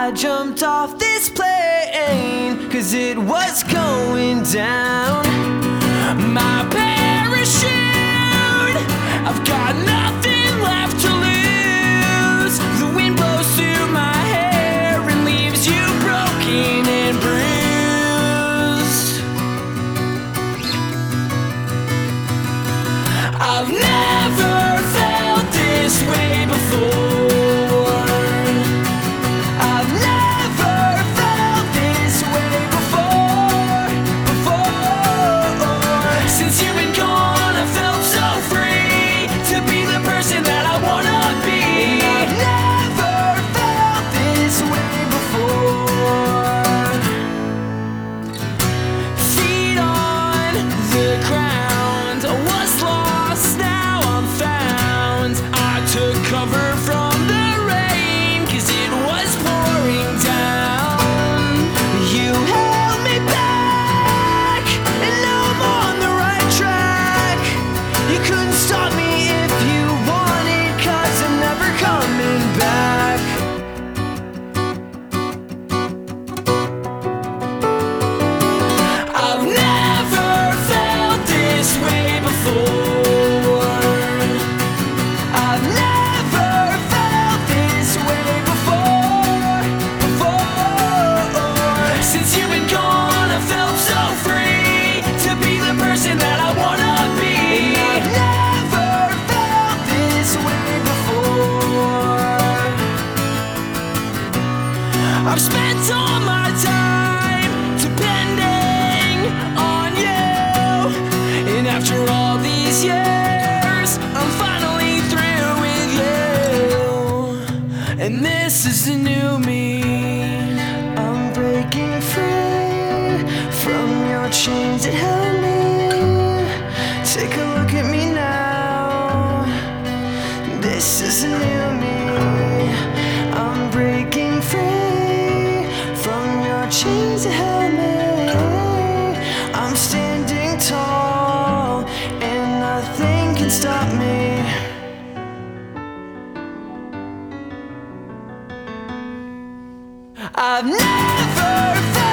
I jumped off this plane, 'cause it was going down. My parachute, I've got nothing left to lose. The wind blows through my hair and leaves you broken and bruised. I've never felt this way before. Cover from the rain, 'cause it was pouring down. You held me back, and now I'm on the right track. You couldn't stop me if you wanted, 'cause I'm never coming back. I've never felt this way before. I've never that I wanna be. I've never felt this way before. I've spent all my time depending on you, and after all these years, I'm finally through with you. And this is the new me. I'm breaking free from your chains that held me. Take a look at me now. This is a new me. I'm breaking free from your chains that held me. I'm standing tall, and nothing can stop me. I've never felt